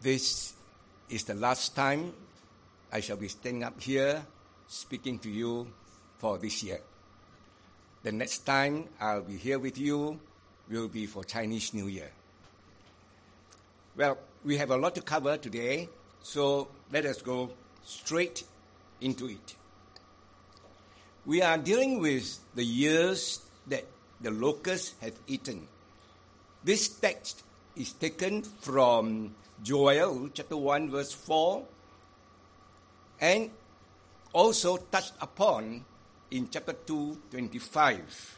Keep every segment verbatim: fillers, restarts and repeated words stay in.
This is the last time I shall be standing up here speaking to you for this year. The next time I'll be here with you will be for Chinese New Year. Well, we have a lot to cover today, so let us go straight into it. We are dealing with the years that the locusts have eaten. This text is taken from Joel chapter one verse four and also touched upon in chapter two twenty-five.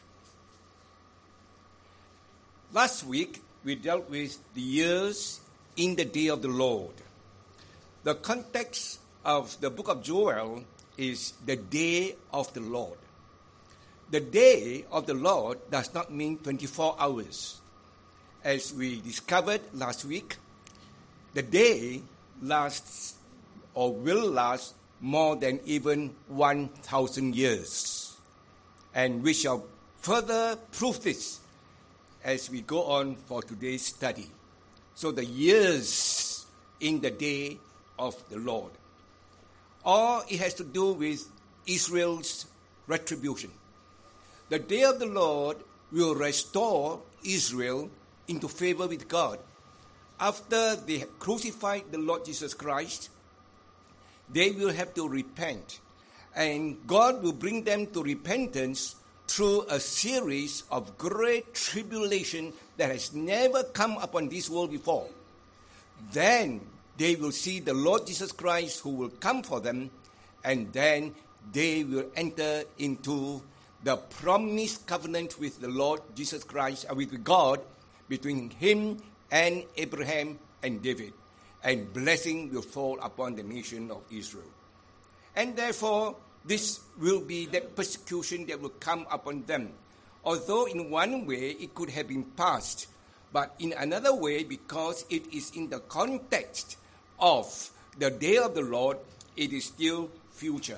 Last week we dealt with the years in the day of the Lord. The context of the book of Joel is the day of the Lord. The day of the Lord does not mean twenty-four hours. As we discovered last week, the day lasts or will last more than even one thousand years. And we shall further prove this as we go on for today's study. So the years in the day of the Lord. Or it has to do with Israel's retribution. The day of the Lord will restore Israel into favor with God. After they have crucified the Lord Jesus Christ, they will have to repent. And God will bring them to repentance through a series of great tribulation that has never come upon this world before. Then they will see the Lord Jesus Christ who will come for them, and then they will enter into the promised covenant with the Lord Jesus Christ, uh, with God, between him and Abraham and David. And blessing will fall upon the nation of Israel. And therefore, this will be that persecution that will come upon them. Although in one way it could have been past, but in another way, because it is in the context of the day of the Lord, it is still future.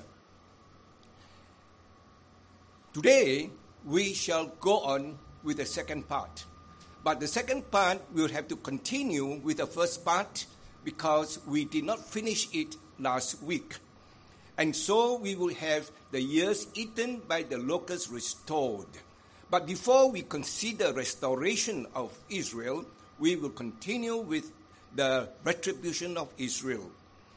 Today, we shall go on with the second part. But the second part will have to continue with the first part because we did not finish it last week. And so we will have the years eaten by the locusts restored. But before we consider restoration of Israel, we will continue with the retribution of Israel.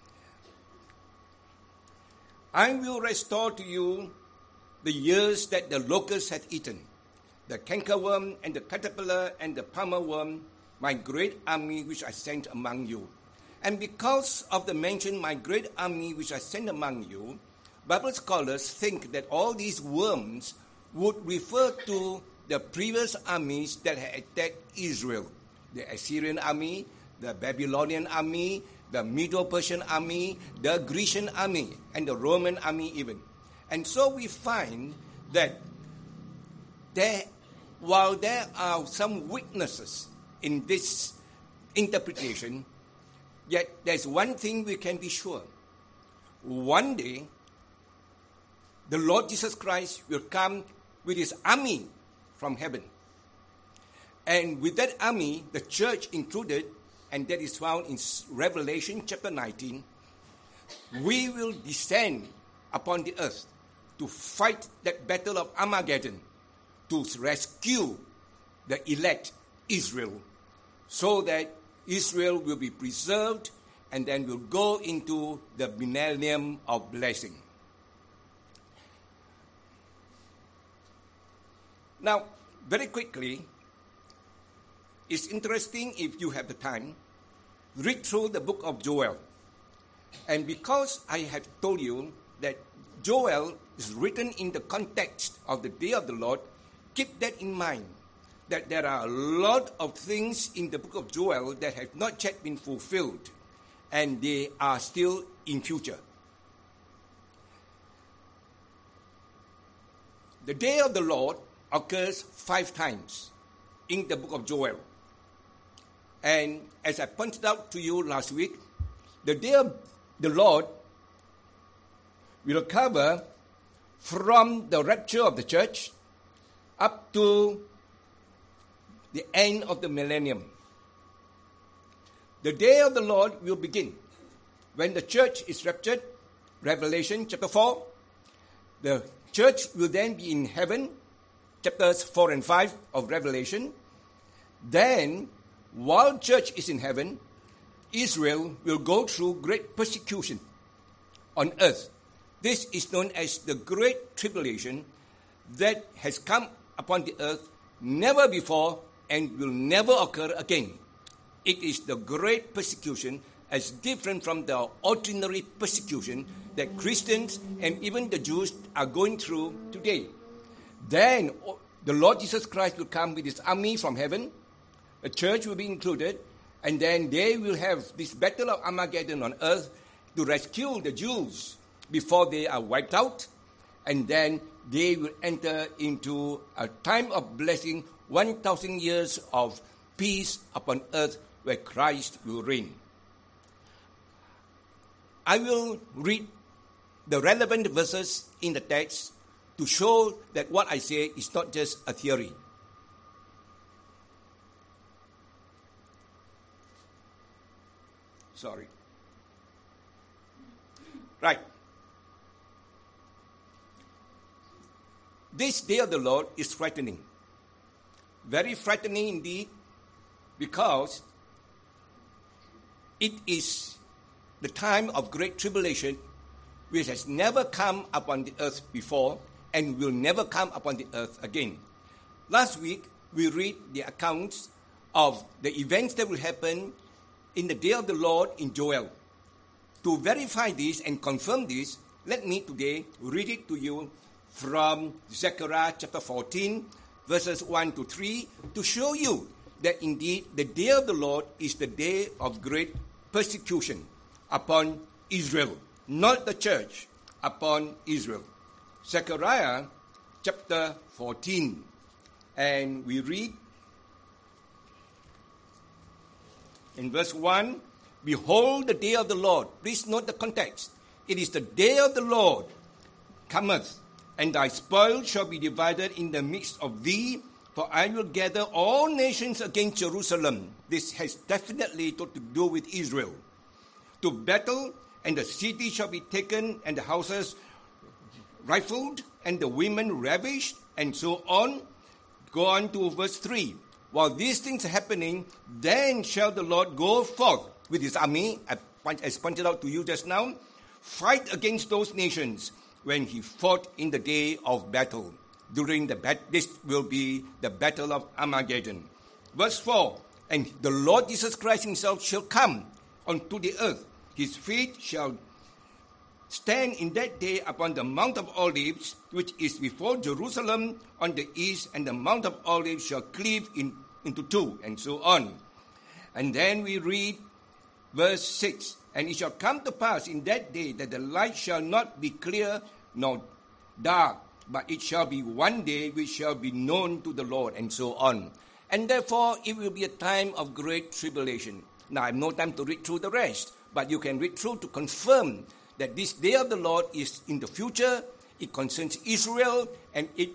I will restore to you the years that the locusts have eaten, the cankerworm and the caterpillar and the palmer worm, my great army which I sent among you. And because of the mention, my great army which I sent among you, Bible scholars think that all these worms would refer to the previous armies that had attacked Israel. The Assyrian army, the Babylonian army, the Medo-Persian army, the Grecian army, and the Roman army even. And so we find that there, while there are some weaknesses in this interpretation, yet there's one thing we can be sure. One day, the Lord Jesus Christ will come with his army from heaven. And with that army, the church included, and that is found in Revelation chapter nineteen, we will descend upon the earth to fight that battle of Armageddon, to rescue the elect Israel, so that Israel will be preserved and then will go into the millennium of blessing. Now, very quickly, it's interesting if you have the time, read through the book of Joel. And because I have told you that Joel is written in the context of the day of the Lord, keep that in mind, that there are a lot of things in the book of Joel that have not yet been fulfilled, and they are still in future. The day of the Lord occurs five times in the book of Joel. And as I pointed out to you last week, the day of the Lord will cover from the rapture of the church up to the end of the millennium. The day of the Lord will begin when the church is raptured, Revelation chapter four. The church will then be in heaven, chapters four and five of Revelation. Then, while church is in heaven, Israel will go through great persecution on earth. This is known as the Great Tribulation that has come upon the earth never before and will never occur again. It is the great persecution as different from the ordinary persecution that Christians and even the Jews are going through today. Then the Lord Jesus Christ will come with his army from heaven. The church will be included. And then they will have this battle of Armageddon on earth to rescue the Jews before they are wiped out. And then they will enter into a time of blessing, one thousand years of peace upon earth where Christ will reign. I will read the relevant verses in the text to show that what I say is not just a theory. Sorry. Right. This day of the Lord is frightening. Very frightening indeed, because it is the time of great tribulation which has never come upon the earth before and will never come upon the earth again. Last week, we read the accounts of the events that will happen in the day of the Lord in Joel. To verify this and confirm this, let me today read it to you from Zechariah chapter fourteen, verses one to three, to show you that indeed the day of the Lord is the day of great persecution upon Israel, not the church, upon Israel. Zechariah chapter fourteen, and we read in verse one, behold the day of the Lord. Please note the context. It is the day of the Lord cometh, and thy spoil shall be divided in the midst of thee, for I will gather all nations against Jerusalem. This has definitely to do with Israel. To battle, and the city shall be taken, and the houses rifled, and the women ravished, and so on. Go on to verse three. While these things are happening, then shall the Lord go forth with his army, as pointed out to you just now, fight against those nations when he fought in the day of battle. During the bat- this will be the battle of Armageddon. Verse four, and the Lord Jesus Christ himself shall come unto the earth. His feet shall stand in that day upon the Mount of Olives, which is before Jerusalem on the east, and the Mount of Olives shall cleave in, into two, and so on. And then we read verse six, and it shall come to pass in that day that the light shall not be clear nor dark, but it shall be one day which shall be known to the Lord, and so on. And therefore it will be a time of great tribulation. Now I have no time to read through the rest, but you can read through to confirm that this day of the Lord is in the future. It concerns Israel, and it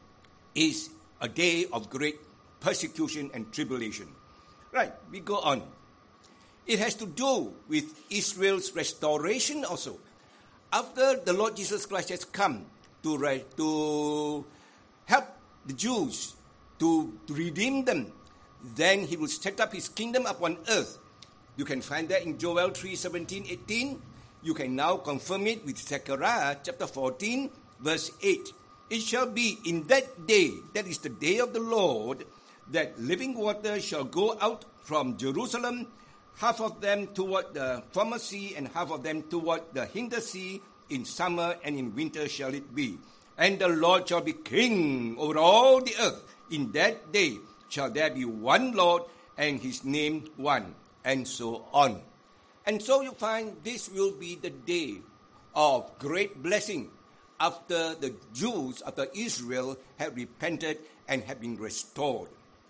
is a day of great persecution and tribulation. Right, we go on. It has to do with Israel's restoration also. After the Lord Jesus Christ has come to, re- to help the Jews, to, to redeem them, then he will set up his kingdom upon earth. You can find that in Joel three, seventeen, eighteen. You can now confirm it with Zechariah chapter fourteen, verse eight. It shall be in that day, that is the day of the Lord, that living water shall go out from Jerusalem, half of them toward the former sea, and half of them toward the hinder sea. In summer and in winter shall it be. And the Lord shall be king over all the earth. In that day shall there be one Lord, and his name one, and so on. And so you find this will be the day of great blessing after the Jews, after Israel have repented and have been restored.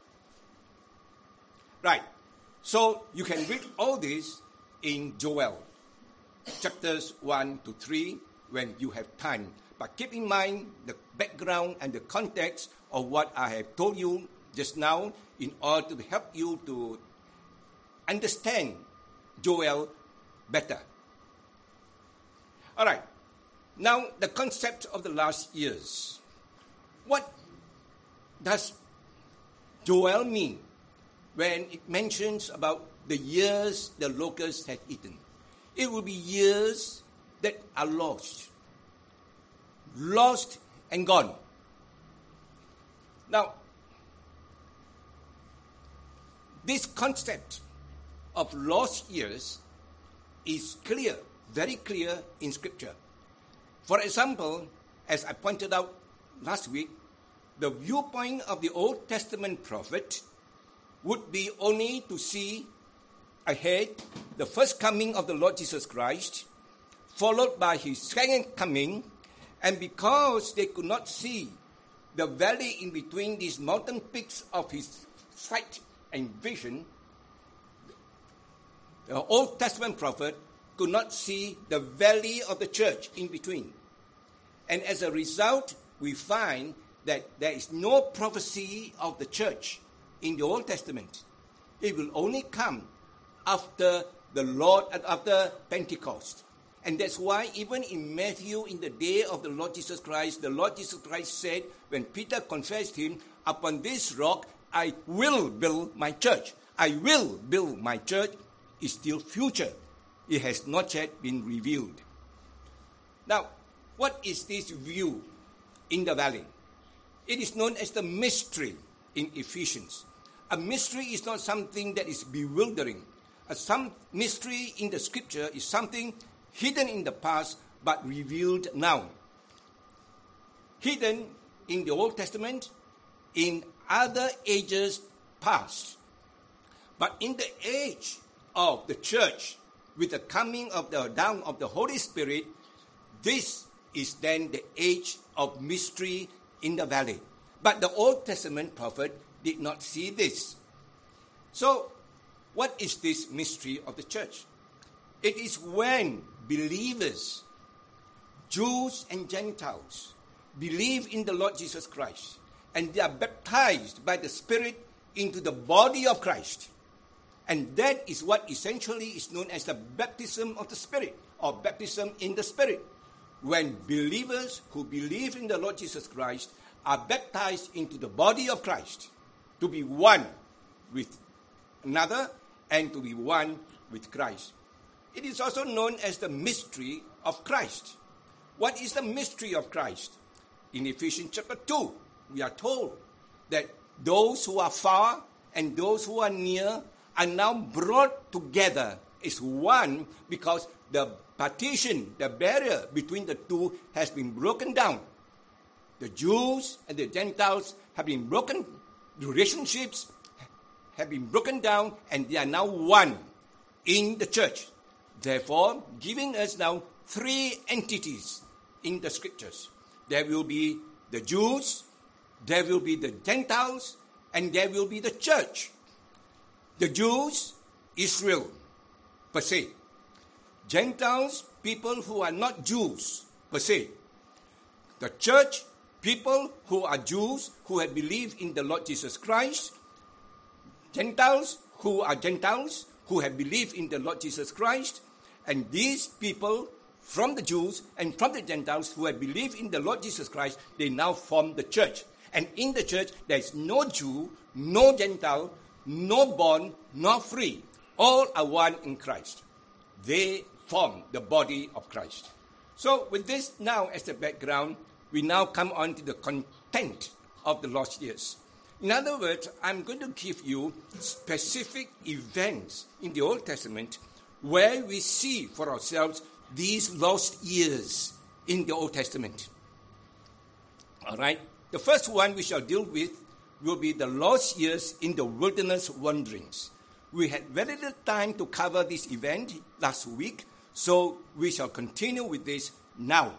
Right. So you can read all this in Joel, chapters one to three, when you have time. But keep in mind the background and the context of what I have told you just now in order to help you to understand Joel better. All right. Now, the concept of the last years. What does Joel mean when it mentions about the years the locusts had eaten? It will be years that are lost. Lost and gone. Now, this concept of lost years is clear, very clear in Scripture. For example, as I pointed out last week, the viewpoint of the Old Testament prophet would be only to see ahead the first coming of the Lord Jesus Christ, followed by his second coming, and because they could not see the valley in between these mountain peaks of his sight and vision, the Old Testament prophet could not see the valley of the church in between. And as a result, we find that there is no prophecy of the church in the Old Testament. It will only come after the Lord, after Pentecost. And that's why even in Matthew, in the day of the Lord Jesus Christ, the Lord Jesus Christ said, when Peter confessed him, upon this rock I will build my church. I will build my church is still future. It has not yet been revealed. Now, what is this view in the valley? It is known as the mystery in Ephesians. A mystery is not something that is bewildering. A some mystery in the Scripture is something hidden in the past but revealed now. Hidden in the Old Testament, in other ages past. But in the age of the church, with the coming of the down of the Holy Spirit, this is then the age of mystery in the valley. But the Old Testament prophet did not see this. So, what is this mystery of the church? It is when believers, Jews and Gentiles, believe in the Lord Jesus Christ, and they are baptized by the Spirit into the body of Christ. And that is what essentially is known as the baptism of the Spirit, or baptism in the Spirit. When believers who believe in the Lord Jesus Christ are baptized into the body of Christ, to be one with another and to be one with Christ. It is also known as the mystery of Christ. What is the mystery of Christ? In Ephesians chapter two, we are told that those who are far and those who are near are now brought together as one because the partition, the barrier between the two has been broken down. The Jews and the Gentiles have been broken, the relationships have been broken down, and they are now one in the church. Therefore, giving us now three entities in the Scriptures. There will be the Jews, there will be the Gentiles, and there will be the church. The Jews, Israel, per se. Gentiles, people who are not Jews, per se. The church, people who are Jews, who have believed in the Lord Jesus Christ. Gentiles, who are Gentiles, who have believed in the Lord Jesus Christ. And these people from the Jews and from the Gentiles who have believed in the Lord Jesus Christ, they now form the church. And in the church, there is no Jew, no Gentile, no bond, no free. All are one in Christ. They form the body of Christ. So with this now as the background, we now come on to the content of the lost years. In other words, I'm going to give you specific events in the Old Testament where we see for ourselves these lost years in the Old Testament. All right? The first one we shall deal with will be the lost years in the wilderness wanderings. We had very little time to cover this event last week, so we shall continue with this now.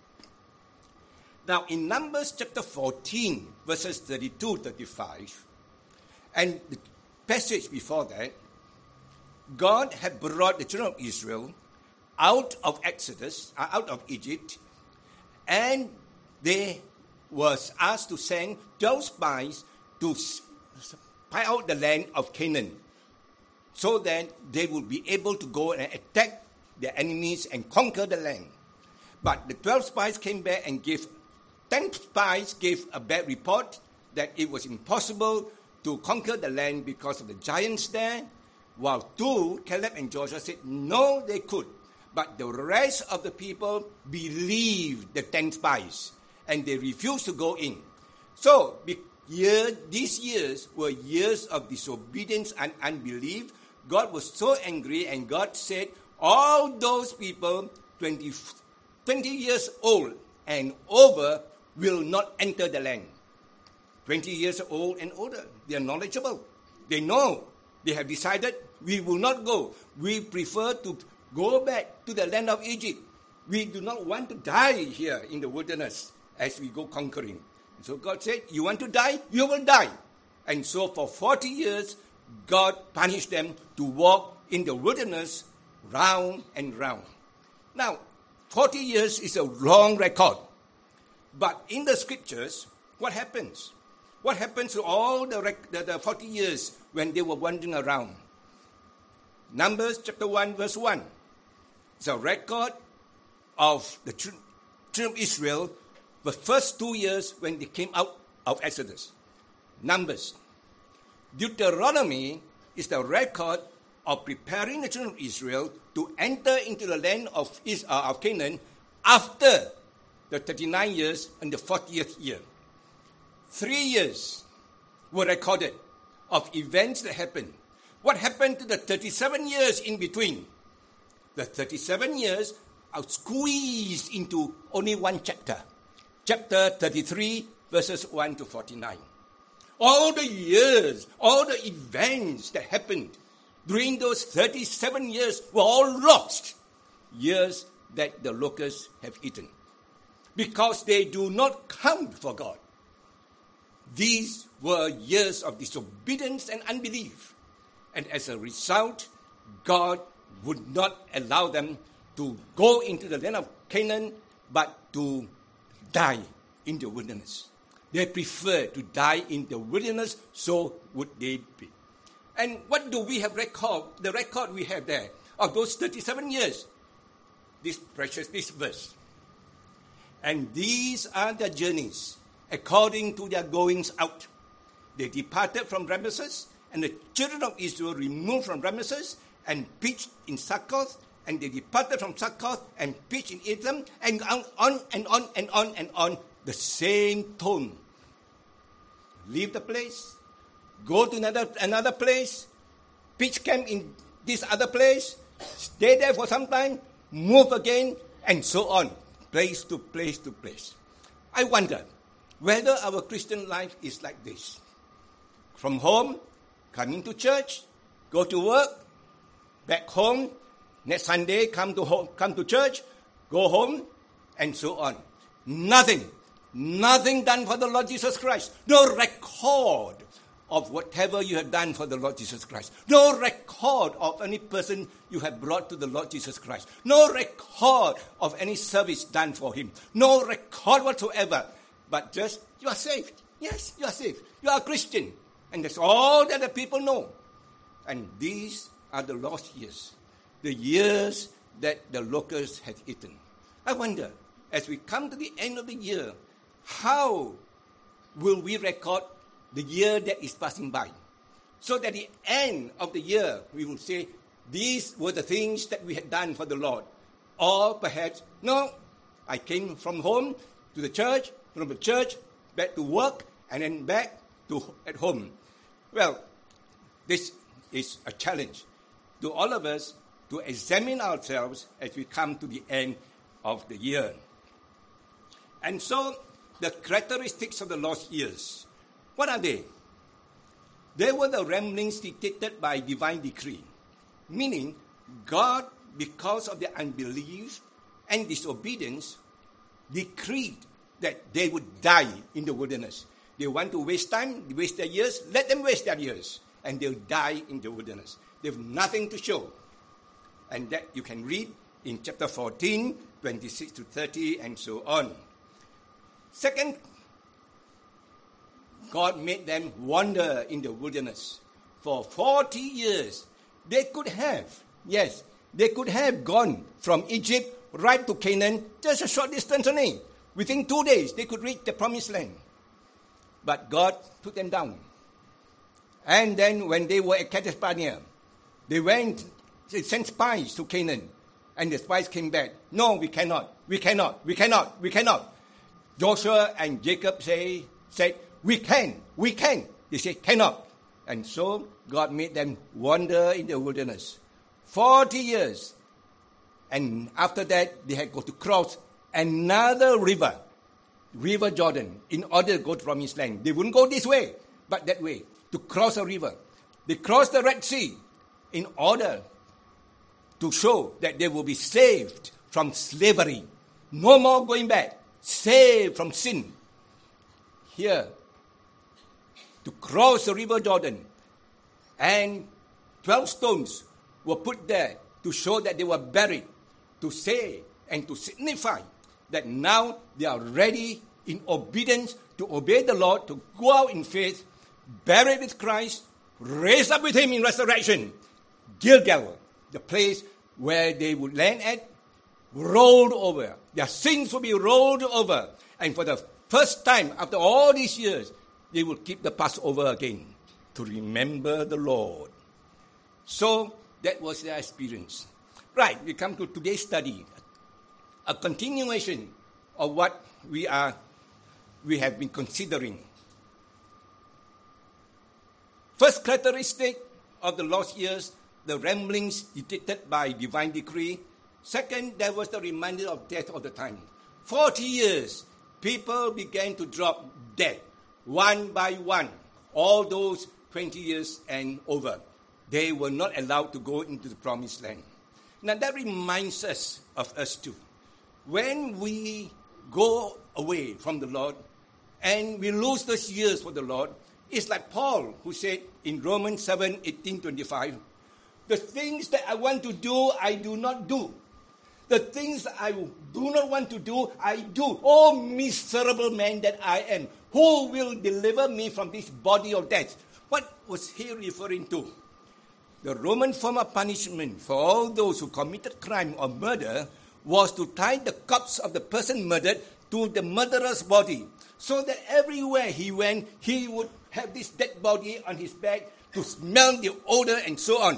Now, in Numbers chapter fourteen, verses thirty-two to thirty-five, and the passage before that, God had brought the children of Israel out of Exodus, uh, out of Egypt, and they was asked to send twelve spies to spy out the land of Canaan. so that they would be able to go and attack their enemies and conquer the land. But the twelve spies came back and gave, ten spies gave a bad report that it was impossible to conquer the land because of the giants there, while two, Caleb and Joshua, said no, they could. But the rest of the people believed the ten spies, and they refused to go in. So year, these years were years of disobedience and unbelief. God was so angry, and God said, all those people, twenty, twenty years old and over, will not enter the land. twenty years old and older, they are knowledgeable. They know. They have decided, we will not go. We prefer to go back to the land of Egypt. We do not want to die here in the wilderness as we go conquering. So God said, you want to die? You will die. And so for forty years, God punished them to walk in the wilderness round and round. Now, forty years is a long record. But in the scriptures, what happens? What happens to all the, rec- the, the forty years when they were wandering around? Numbers chapter one, verse one. It's a record of the children of Israel, the first two years when they came out of Exodus. Numbers. Deuteronomy is the record of preparing the children of Israel to enter into the land of, uh, of Canaan after the thirty-nine years and the fortieth year. Three years were recorded of events that happened. What happened to the thirty-seven years in between? The thirty-seven years are squeezed into only one chapter. Chapter thirty-three, verses one to forty-nine. All the years, all the events that happened during those thirty-seven years were all lost. Years that the locusts have eaten. Because they do not count for God. These were years of disobedience and unbelief. And as a result, God would not allow them to go into the land of Canaan, but to die in the wilderness. They preferred to die in the wilderness, so would they be. And what do we have record? The record we have there of those thirty-seven years. This precious, this verse. And these are their journeys, according to their goings out. They departed from Ramesses, and the children of Israel removed from Ramesses and pitched in Succoth, and they departed from Succoth and pitched in Etham, and on, on and on and on and on, the same tone. Leave the place, go to another, another place, pitch camp in this other place, stay there for some time, move again, and so on, place to place to place. I wonder whether our Christian life is like this. From home, coming to church, go to work, back home, next Sunday come to home, come to church, go home, and so on. Nothing, nothing done for the Lord Jesus Christ. No record of whatever you have done for the Lord Jesus Christ. No record of any person you have brought to the Lord Jesus Christ. No record of any service done for Him. No record whatsoever. But just, you are saved. Yes, you are saved. You are a Christian. And that's all that the people know. And these are the lost years. The years that the locusts had eaten. I wonder, as we come to the end of the year, how will we record the year that is passing by? So that at the end of the year, we will say, these were the things that we had done for the Lord. Or perhaps, no, I came from home to the church, from the church back to work, and then back to at home. Well, this is a challenge to all of us to examine ourselves as we come to the end of the year. And so, the characteristics of the lost years, what are they? They were the ramblings dictated by divine decree, meaning God, because of their unbelief and disobedience, decreed that they would die in the wilderness. They want to waste time, waste their years, let them waste their years, and they'll die in the wilderness. They have nothing to show. And that you can read in chapter fourteen, twenty-six to thirty, and so on. Second, God made them wander in the wilderness for forty years. they could have, yes, they could have gone from Egypt right to Canaan, just a short distance only. Within two days, they could reach the promised land. But God took them down. And then when they were at Kadesh Barnea, they went, they sent spies to Canaan. And the spies came back. No, we cannot, we cannot, we cannot, we cannot. Joshua and Jacob say, said, we can, we can. They said, cannot. And so God made them wander in the wilderness. Forty years. And after that, they had got to cross another river, River Jordan, in order to go to Promised Land. They wouldn't go this way, but that way, to cross a river. They crossed the Red Sea in order to show that they will be saved from slavery. No more going back. Saved from sin. Here, to cross the River Jordan, and twelve stones were put there to show that they were buried, to say and to signify that now they are ready in obedience to obey the Lord, to go out in faith, buried with Christ, raised up with him in resurrection. Gilgal, the place where they would land at, rolled over. Their sins will be rolled over. And for the first time after all these years, they will keep the Passover again to remember the Lord. So that was their experience. Right, we come to today's study, a continuation of what we are, we have been considering. First characteristic of the lost years, the ramblings dictated by divine decree. Second, there was the reminder of death all the time. Forty years, people began to drop dead, one by one. All those twenty years and over, they were not allowed to go into the promised land. Now that reminds us of us too. When we go away from the Lord and we lose those years for the Lord, it's like Paul who said in Romans seven, eighteen, twenty-five, the things that I want to do, I do not do. The things I do not want to do, I do. Oh, miserable man that I am, who will deliver me from this body of death? What was he referring to? The Roman form of punishment for all those who committed crime or murder was to tie the corpse of the person murdered to the murderer's body, so that everywhere he went, he would have this dead body on his back to smell the odor and so on.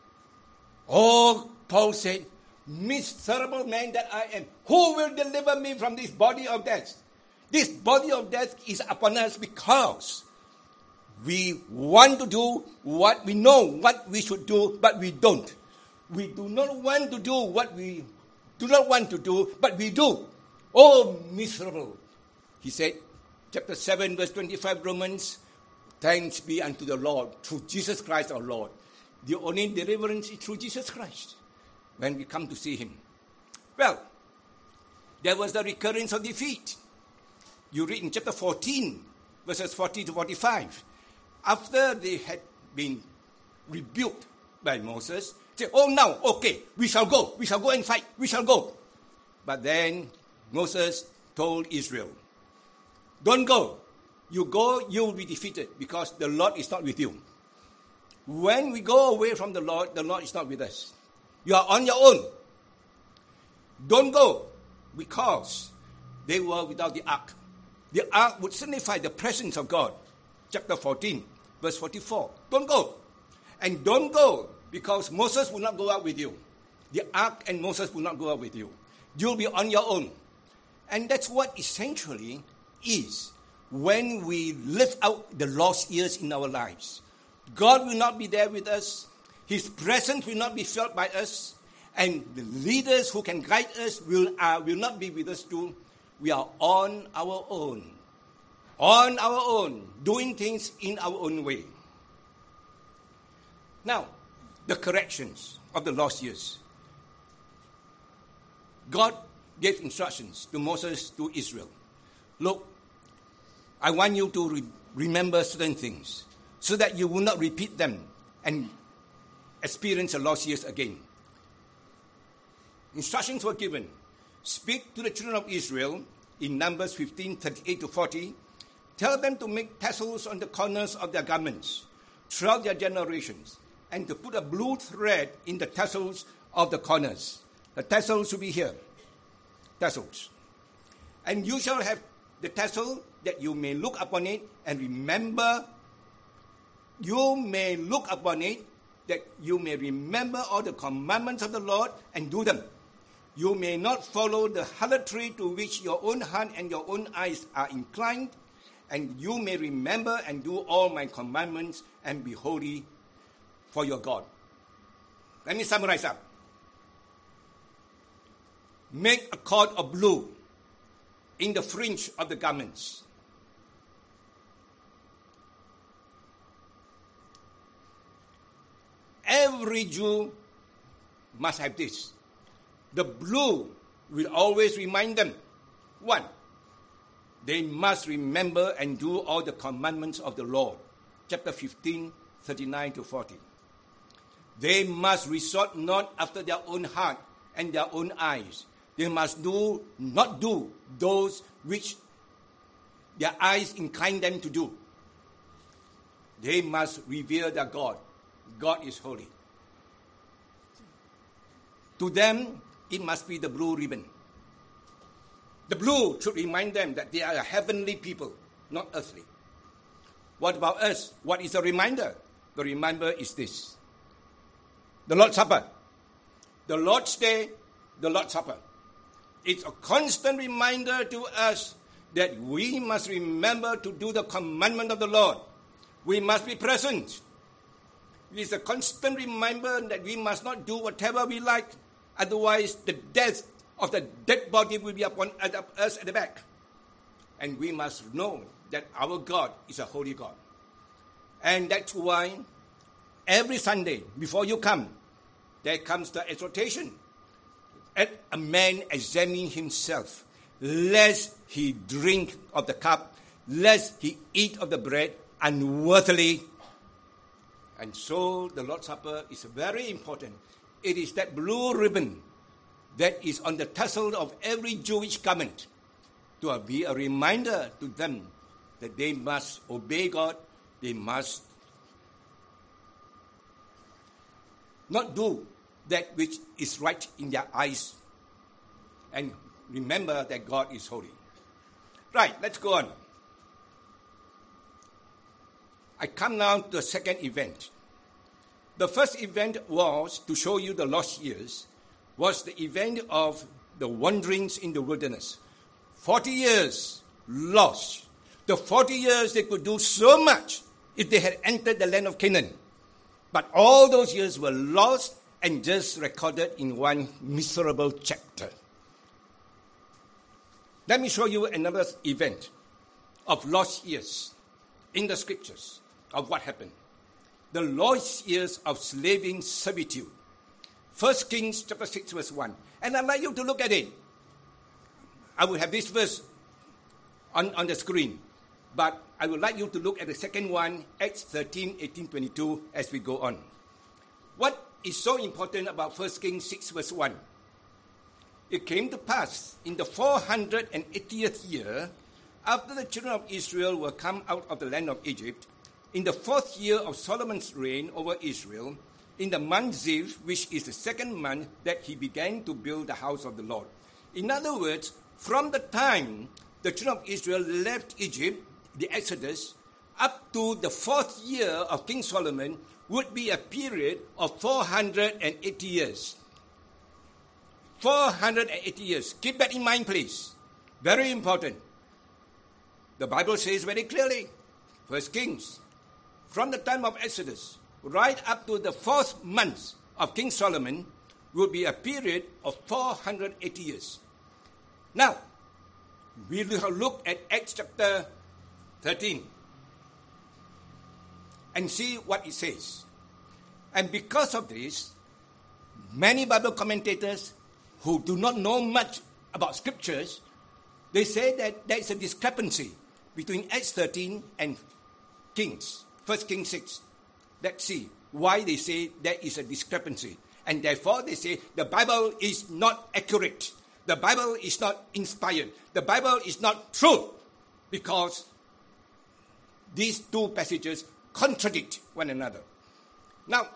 Oh, Paul said, miserable man that I am, who will deliver me from this body of death? This body of death is upon us because we want to do what we know, what we should do, but we don't. We do not want to do what we do not want to do, but we do. Oh, miserable. He said, chapter seven, verse twenty-five, Romans, thanks be unto the Lord, through Jesus Christ our Lord. The only deliverance is through Jesus Christ, when we come to see him. Well, there was the recurrence of defeat. You read in chapter fourteen, verses forty to forty-five. After they had been rebuked by Moses, say, oh, now, okay, we shall go. We shall go and fight. We shall go. But then Moses told Israel, don't go. You go, you will be defeated because the Lord is not with you. When we go away from the Lord, the Lord is not with us. You are on your own. Don't go because they were without the ark. The ark would signify the presence of God. Chapter fourteen, verse forty-four. Don't go. And don't go because Moses will not go out with you. The ark and Moses will not go out with you. You'll be on your own. And that's what essentially is when we live out the lost years in our lives. God will not be there with us. His presence will not be felt by us. And the leaders who can guide us will, uh, will not be with us too. We are on our own. On our own, doing things in our own way. Now, the corrections of the lost years. God gave instructions to Moses, to Israel. Look, I want you to re- remember certain things so that you will not repeat them and experience the lost years again. Instructions were given. Speak to the children of Israel in Numbers fifteen, thirty-eight to forty. Tell them to make tassels on the corners of their garments throughout their generations, and to put a blue thread in the tassels of the corners. The tassels should be here. Tassels. And you shall have the tassel that you may look upon it and remember. You may look upon it that you may remember all the commandments of the Lord and do them. You may not follow the harlotry to which your own heart and your own eyes are inclined, and you may remember and do all my commandments and be holy for your God. Let me summarize up. Make a cord of blue in the fringe of the garments. Every Jew must have this. The blue will always remind them, one, they must remember and do all the commandments of the Lord. Chapter fifteen, thirty-nine to forty. They must resort not after their own heart and their own eyes. They must do not do those which their eyes incline them to do. They must revere their God. God is holy. To them, it must be the blue ribbon. The blue should remind them that they are a heavenly people, not earthly. What about us? What is the reminder? The reminder is this. The Lord's Supper. The Lord's Day, the Lord's Supper. It's a constant reminder to us that we must remember to do the commandment of the Lord. We must be present. It is a constant reminder that we must not do whatever we like. Otherwise, the death of the dead body will be upon us at the back. And we must know that our God is a holy God. And that's why every Sunday, before you come, there comes the exhortation. Let a man examine himself, lest he drink of the cup, lest he eat of the bread unworthily. And so the Lord's Supper is very important. It is that blue ribbon that is on the tassel of every Jewish garment to be a reminder to them that they must obey God, they must not do that which is right in their eyes, and remember that God is holy. Right, let's go on. I come now to the second event. The first event was, to show you the lost years, was the event of the wanderings in the wilderness. Forty years lost. The forty years they could do so much if they had entered the land of Canaan. But all those years were lost and just recorded in one miserable chapter. Let me show you another event of lost years in the scriptures of what happened. The lost years of slaving servitude. First Kings chapter six verse one. And I'd like you to look at it. I will have this verse on, on the screen. But I would like you to look at the second one, Acts thirteen, eighteen, twenty-two, as we go on. What is so important about First Kings six verse one? It came to pass in the four hundred eightieth year, after the children of Israel were come out of the land of Egypt, in the fourth year of Solomon's reign over Israel, in the month Ziv, which is the second month, that he began to build the house of the Lord. In other words, from the time the children of Israel left Egypt, the Exodus, up to the fourth year of King Solomon would be a period of four hundred eighty years. four hundred eighty years. Keep that in mind, please. Very important. The Bible says very clearly, First Kings, from the time of Exodus, right up to the fourth month of King Solomon, will be a period of four hundred eighty years. Now, we will look at Acts chapter thirteen and see what it says. And because of this, many Bible commentators who do not know much about scriptures, they say that there is a discrepancy between Acts thirteen and Kings, First Kings six. Let's see why they say there is a discrepancy. And therefore they say the Bible is not accurate. The Bible is not inspired. The Bible is not true, because these two passages contradict one another. Now,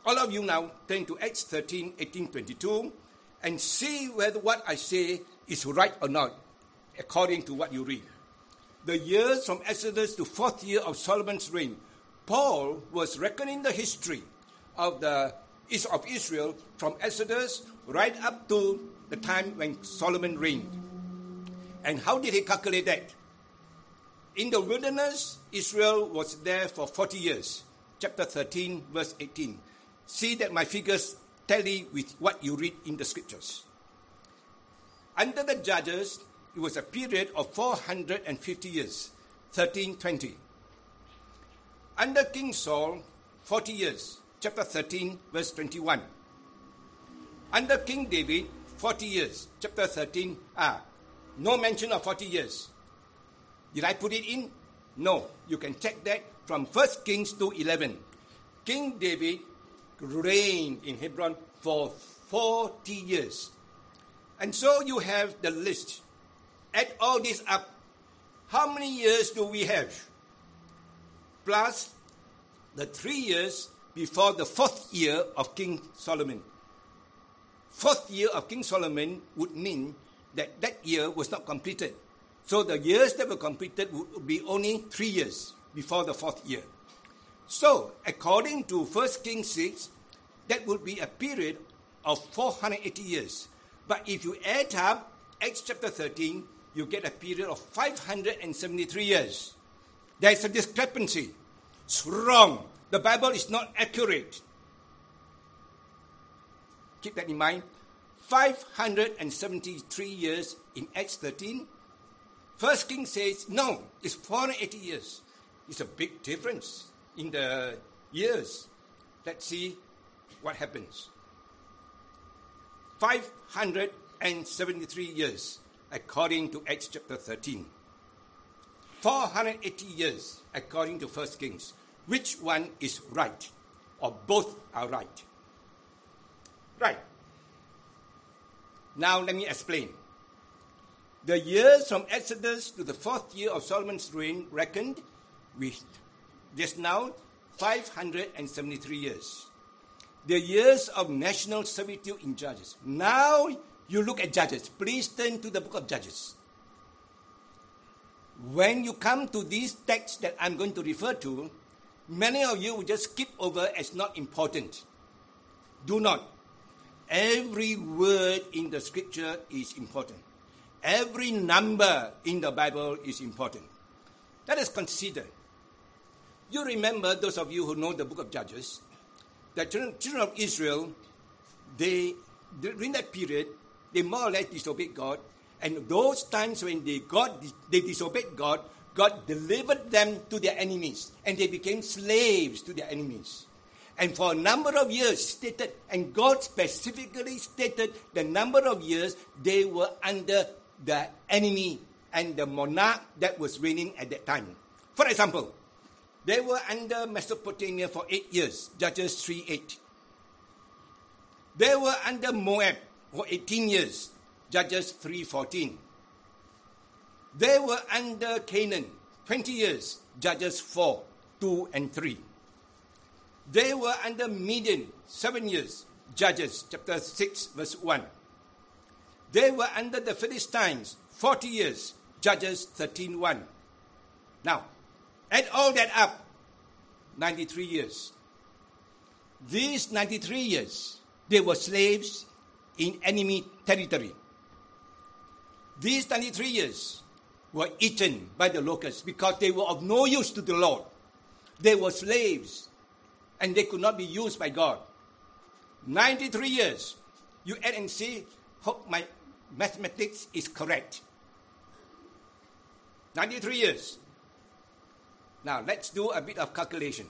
All of you now turn to Acts thirteen, eighteen, twenty-two and see whether what I say is right or not, according to what you read. The years from Exodus to fourth year of Solomon's reign, Paul was reckoning the history of the of Israel from Exodus right up to the time when Solomon reigned. And how did he calculate that? In the wilderness, Israel was there for forty years. Chapter thirteen, verse eighteen. See that my figures tally with what you read in the scriptures. Under the judges, it was a period of four hundred fifty years, thirteen twenty. Under King Saul, forty years, chapter thirteen, verse twenty-one. Under King David, forty years, chapter thirteen, ah, no mention of forty years. Did I put it in? No, you can check that from First Kings two eleven. King David reigned in Hebron for forty years. And so you have the list. Add all this up. How many years do we have? Plus the three years before the fourth year of King Solomon. Fourth year of King Solomon would mean that that year was not completed. So the years that were completed would be only three years before the fourth year. So according to First Kings six, that would be a period of four hundred eighty years. But if you add up Acts chapter thirteen, you get a period of five hundred seventy-three years. There is a discrepancy. It's wrong. The Bible is not accurate. Keep that in mind. five hundred seventy-three years in Acts thirteen. First King says, no, it's four hundred eighty years. It's a big difference in the years. Let's see what happens. five hundred seventy-three years, according to Acts chapter thirteen. four hundred eighty years, according to First Kings. Which one is right? Or both are right? Right. Now let me explain. The years from Exodus to the fourth year of Solomon's reign reckoned with just now five hundred seventy-three years. The years of national servitude in Judges. Now you look at Judges. Please turn to the book of Judges. When you come to these texts that I'm going to refer to, many of you will just skip over as not important. Do not. Every word in the scripture is important. Every number in the Bible is important. Let us consider. You remember, those of you who know the book of Judges, the children of Israel, they during that period, they more or less disobeyed God. And those times when they got they disobeyed God, God delivered them to their enemies, and they became slaves to their enemies. And for a number of years stated, and God specifically stated the number of years they were under the enemy and the monarch that was reigning at that time. For example, they were under Mesopotamia for eight years, Judges three eight. They were under Moab for eighteen years, Judges three fourteen. They were under Canaan, twenty years, Judges four two and three. They were under Midian, seven years, Judges chapter six, verse one. They were under the Philistines, forty years, Judges thirteen one. Now, add all that up, ninety-three years. These ninety-three years, they were slaves in enemy territory. These ninety-three years were eaten by the locusts because they were of no use to the Lord. They were slaves, and they could not be used by God. ninety-three years. You add and see, hope my mathematics is correct. ninety-three years. Now, let's do a bit of calculation.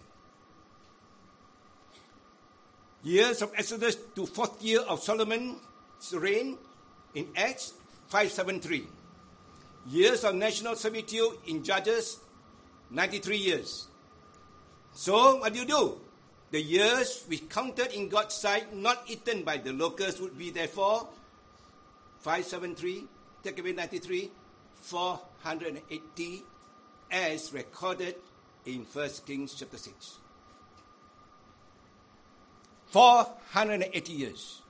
Years of Exodus to fourth year of Solomon's reign in Acts, five seventy-three. Years of national servitude in Judges, ninety-three years. So, what do you do? The years which counted in God's sight, not eaten by the locusts, would be therefore five seventy-three, take away ninety-three, four hundred eighty, as recorded in First Kings chapter six. four hundred eighty years.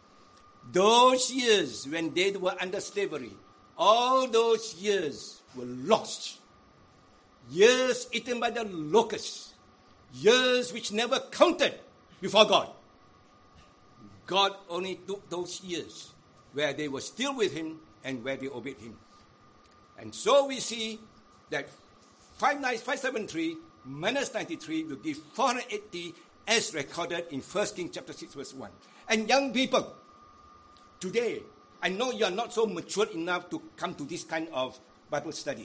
Those years when they were under slavery, all those years were lost. Years eaten by the locusts. Years which never counted before God. God only took those years where they were still with him and where they obeyed him. And so we see that five seventy-three minus ninety-three will give four hundred eighty as recorded in First Kings chapter six verse one. And young people, today, I know you are not so mature enough to come to this kind of Bible study.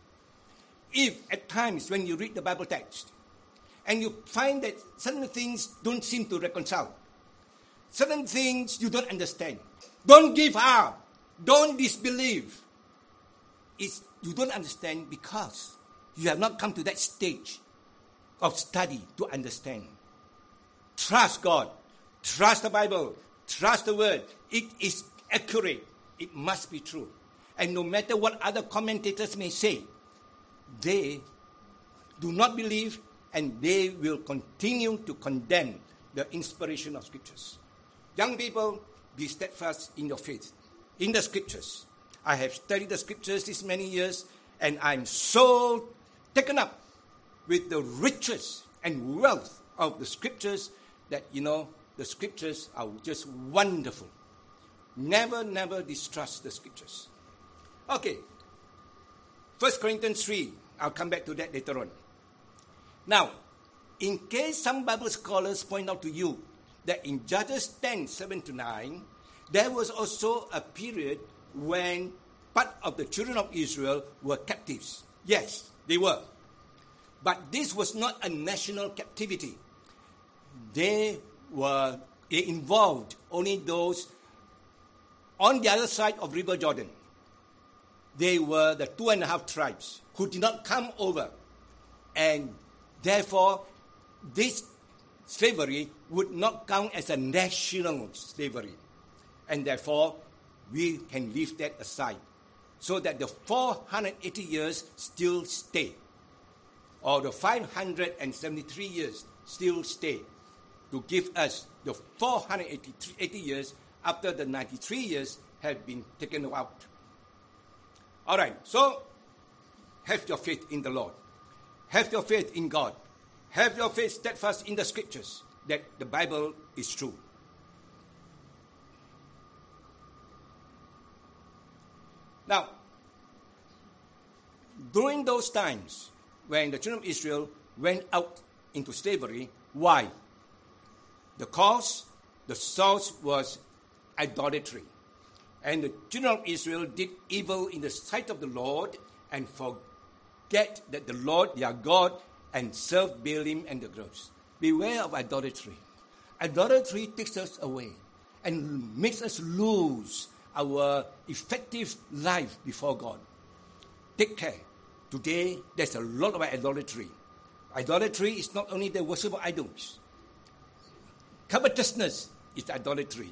If at times when you read the Bible text and you find that certain things don't seem to reconcile, certain things you don't understand, don't give up, don't disbelieve. It's, you don't understand because you have not come to that stage of study to understand. Trust God, trust the Bible, trust the Word. It is accurate. It must be true. And no matter what other commentators may say, they do not believe and they will continue to condemn the inspiration of Scriptures. Young people, be steadfast in your faith, in the Scriptures. I have studied the Scriptures these many years and I'm so taken up with the riches and wealth of the Scriptures that, you know, the Scriptures are just wonderful. Never, never distrust the Scriptures. Okay, First Corinthians three. I'll come back to that later on. Now, in case some Bible scholars point out to you that in Judges ten, seven to nine, there was also a period when part of the children of Israel were captives. Yes, they were. But this was not a national captivity. They were they involved only those on the other side of River Jordan. They were the two and a half tribes who did not come over. And therefore, this slavery would not count as a national slavery. And therefore, we can leave that aside. So that the four hundred eighty years still stay. Or the five hundred seventy-three years still stay. To give us the four hundred eighty years after the ninety-three years have been taken out. All right, so have your faith in the Lord. Have your faith in God. Have your faith steadfast in the Scriptures that the Bible is true. Now, during those times when the children of Israel went out into slavery, why? The cause, the source was idolatry. And the children of Israel did evil in the sight of the Lord and forget that the Lord, their God, and serve Baalim and the groves. Beware of idolatry. Idolatry takes us away and makes us lose our effective life before God. Take care. Today, there's a lot of idolatry. Idolatry is not only the worship of idols. Covetousness is idolatry.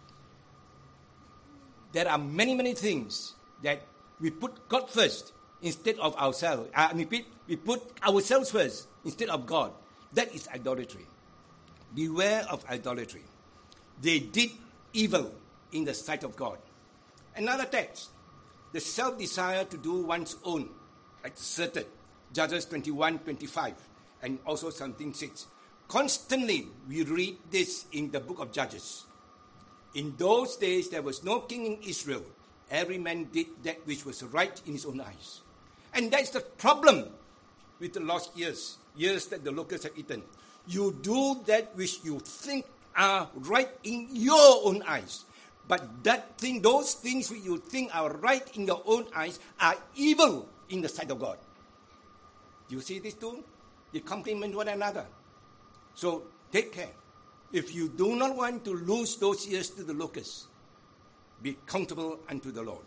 There are many, many things that we put God first instead of ourselves. I repeat, we put ourselves first instead of God. That is idolatry. Beware of idolatry. They did evil in the sight of God. Another text, the self-desire to do one's own, exerted, Judges twenty-one, twenty-five, and also seventeen, six. Constantly, we read this in the book of Judges. In those days, there was no king in Israel. Every man did that which was right in his own eyes. And that's the problem with the lost years, years that the locusts have eaten. You do that which you think are right in your own eyes. But that thing, those things which you think are right in your own eyes are evil in the sight of God. Do you see these two? They complement one another. So take care. If you do not want to lose those years to the locusts, be accountable unto the Lord.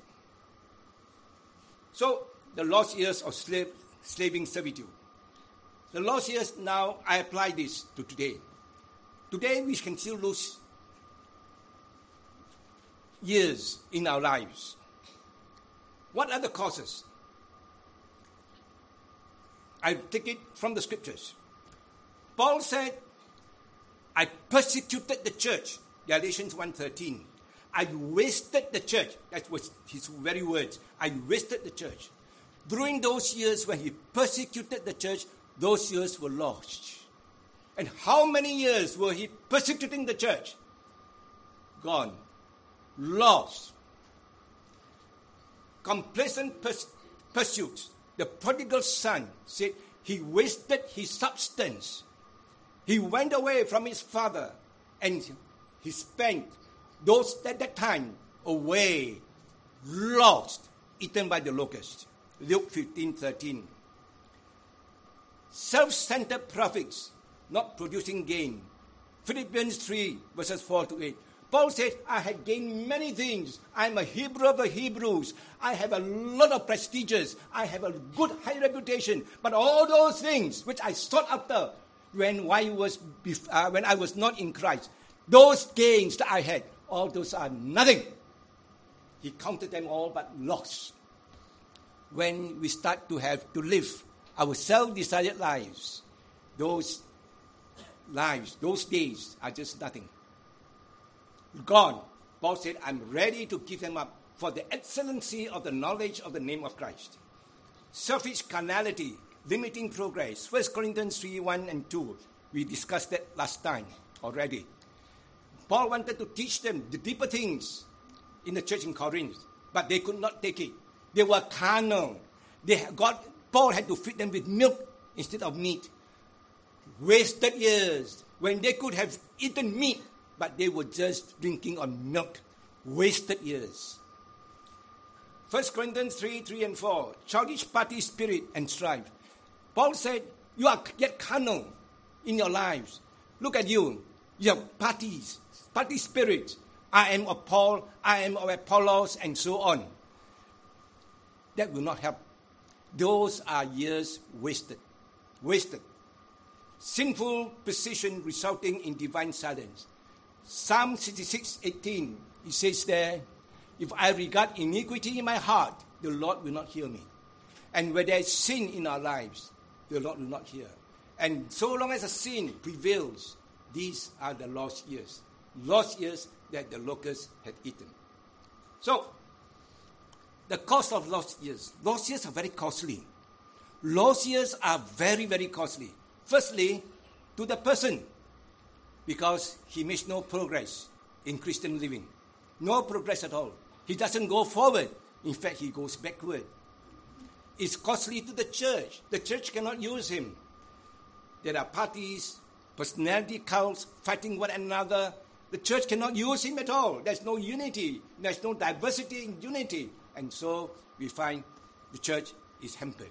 So, the lost years of slave, slaving servitude. The lost years, now I apply this to today. Today we can still lose years in our lives. What are the causes? I take it from the Scriptures. Paul said, I persecuted the church. Galatians one thirteen. I wasted the church. That was his very words. I wasted the church. During those years when he persecuted the church, those years were lost. And how many years were he persecuting the church? Gone. Lost. Complacent pers- pursuits. The prodigal son said he wasted his substance. He went away from his father and he spent those at that time away, lost, eaten by the locust. Luke fifteen thirteen. Self-centered profits, not producing gain. Philippians three, verses four to eight. Paul said, I had gained many things. I'm a Hebrew of the Hebrews. I have a lot of prestiges. I have a good high reputation. But all those things which I sought after when I was, uh, when I was not in Christ, those gains that I had, all those are nothing. He counted them all but lost. When we start to have to live our self-desired lives, those lives, those days are just nothing. Gone. Paul said, I'm ready to give them up for the excellency of the knowledge of the name of Christ. Selfish carnality, limiting progress. First Corinthians three, one and two. We discussed that last time already. Paul wanted to teach them the deeper things in the church in Corinth, but they could not take it. They were carnal. They got, Paul had to feed them with milk instead of meat. Wasted years when they could have eaten meat, but they were just drinking on milk. Wasted years. First Corinthians three, three and four. Childish party spirit and strife. Paul said, you are yet carnal in your lives. Look at you. You have parties, party spirits. I am of Paul, I am of Apollos, and so on. That will not help. Those are years wasted. Wasted. Sinful precision resulting in divine silence. Psalm sixty-six, eighteen, it says there, if I regard iniquity in my heart, the Lord will not hear me. And where there is sin in our lives, the Lord will not hear. And so long as a sin prevails, these are the lost years. Lost years that the locusts had eaten. So, the cost of lost years. Lost years are very costly. Lost years are very, very costly. Firstly, to the person, because he makes no progress in Christian living. No progress at all. He doesn't go forward. In fact, he goes backward. It's costly to the church. The church cannot use him. There are parties, personality cults fighting one another. The church cannot use him at all. There's no unity. There's no diversity in unity. And so we find the church is hampered.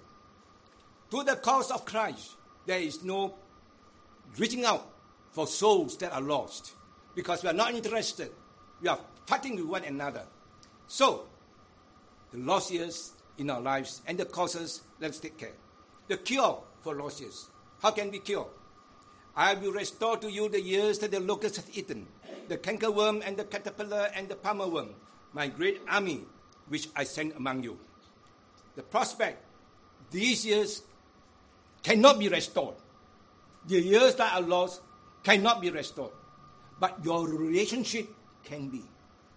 To the cause of Christ, there is no reaching out for souls that are lost, because we are not interested. We are fighting with one another. So, the lost years in our lives and the causes, let's take care. The cure for lost years. How can we cure? I will restore to you the years that the locust hath eaten, the cankerworm and the caterpillar and the palmer worm, my great army which I sent among you. The prospect, these years cannot be restored. The years that are lost cannot be restored. But your relationship can be.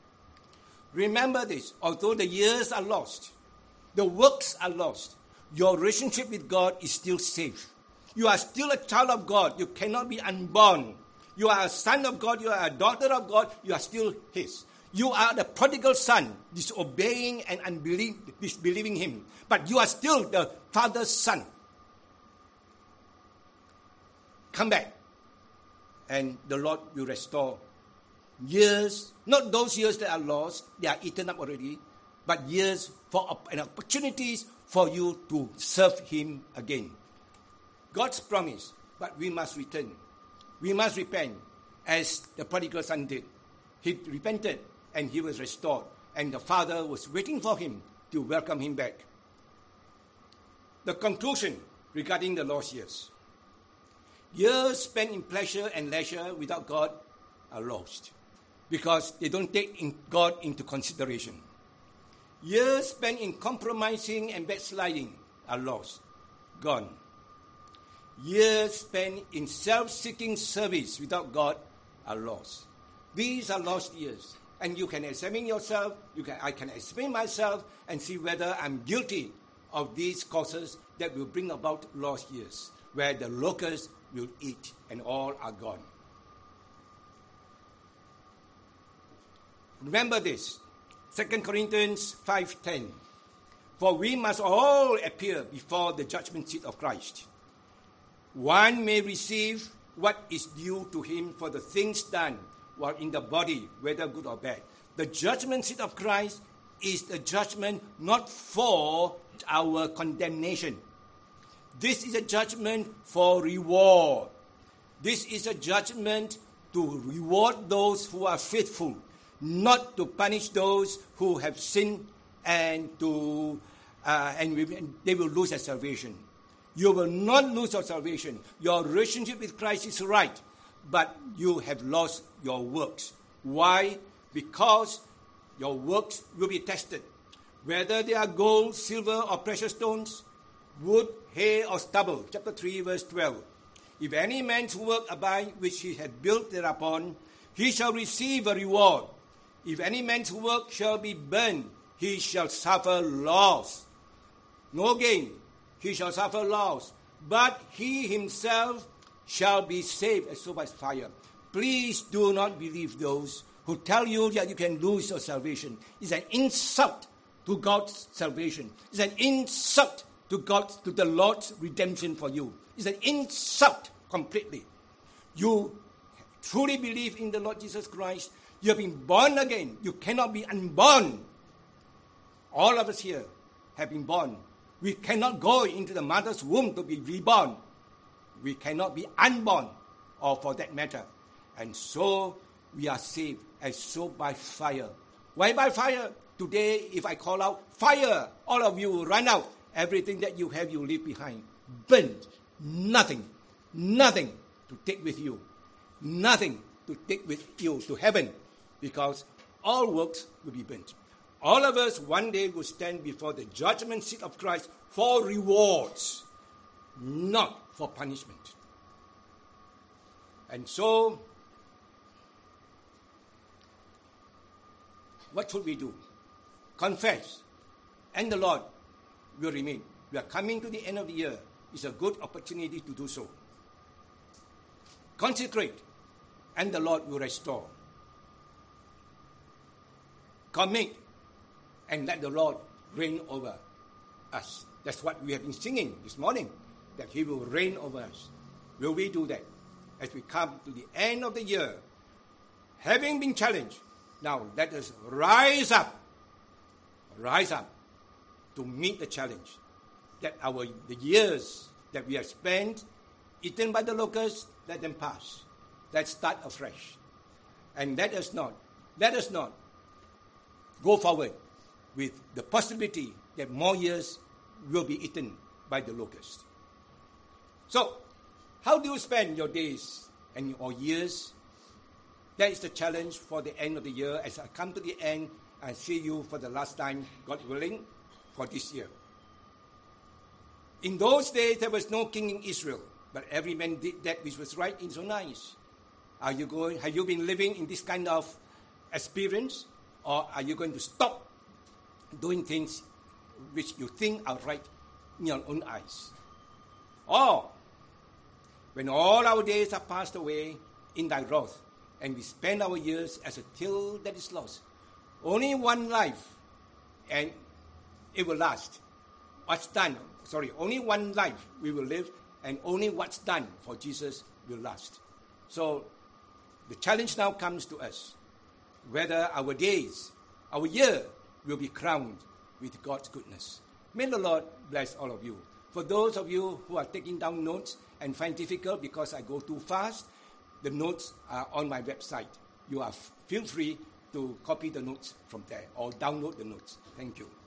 Remember this, although the years are lost, the works are lost, your relationship with God is still safe. You are still a child of God. You cannot be unborn. You are a son of God. You are a daughter of God. You are still His. You are the prodigal son, disobeying and unbelieving, disbelieving Him. But you are still the Father's son. Come back, and the Lord will restore years, not those years that are lost, they are eaten up already, but years for and opportunities for you to serve Him again. God's promise, but we must return. We must repent, as the prodigal son did. He repented, and he was restored, and the Father was waiting for him to welcome him back. The conclusion regarding the lost years. Years spent in pleasure and leisure without God are lost, because they don't take in God into consideration. Years spent in compromising and backsliding are lost, gone. Years spent in self-seeking service without God are lost. These are lost years. And you can examine yourself, you can, I can examine myself and see whether I'm guilty of these causes that will bring about lost years, where the locusts will eat and all are gone. Remember this, Second Corinthians five ten. For we must all appear before the judgment seat of Christ. One may receive what is due to him for the things done while in the body, whether good or bad. The judgment seat of Christ is the judgment not for our condemnation. This is a judgment for reward. This is a judgment to reward those who are faithful, not to punish those who have sinned and to uh, and, we, and they will lose their salvation. You will not lose your salvation. Your relationship with Christ is right, but you have lost your works. Why? Because your works will be tested. Whether they are gold, silver, or precious stones, wood, hay, or stubble. Chapter three, verse twelve. If any man's work abide which he had built thereupon, he shall receive a reward. If any man's work shall be burned, he shall suffer loss. No gain, he shall suffer loss. But he himself shall be saved as so by fire. Please do not believe those who tell you that you can lose your salvation. It's an insult to God's salvation. It's an insult to God, to the Lord's redemption for you. It's an insult completely. You truly believe in the Lord Jesus Christ. You have been born again. You cannot be unborn. All of us here have been born. We cannot go into the mother's womb to be reborn. We cannot be unborn, or for that matter. And so we are saved as so by fire. Why by fire? Today, if I call out fire, all of you will run out. Everything that you have, you leave behind. Burnt. Nothing. Nothing to take with you. Nothing to take with you to heaven. Because all works will be burnt. All of us one day will stand before the judgment seat of Christ for rewards, not for punishment. And so, what should we do? Confess, and the Lord will remain. We are coming to the end of the year. It's a good opportunity to do so. Consecrate, and the Lord will restore. Commit, and let the Lord reign over us. That's what we have been singing this morning, that He will reign over us. Will we do that as we come to the end of the year, having been challenged? Now let us rise up, rise up to meet the challenge that our the years that we have spent eaten by the locusts, let them pass. Let's start afresh. And let us not, let us not go forward with the possibility that more years will be eaten by the locust. So, how do you spend your days and your years? That is the challenge for the end of the year. As I come to the end, I see you for the last time, God willing, for this year. In those days, there was no king in Israel, but every man did that which was right in his own eyes. Are you going? Have you been living in this kind of experience, or are you going to stop doing things which you think are right in your own eyes? Or, when all our days are passed away in thy wrath, and we spend our years as a till that is lost, only one life, and it will last. What's done, sorry, only one life we will live, and only what's done for Jesus will last. So, the challenge now comes to us, whether our days, our year, will be crowned with God's goodness. May the Lord bless all of you. For those of you who are taking down notes and find difficult because I go too fast, the notes are on my website. You are feel free to copy the notes from there or download the notes. Thank you.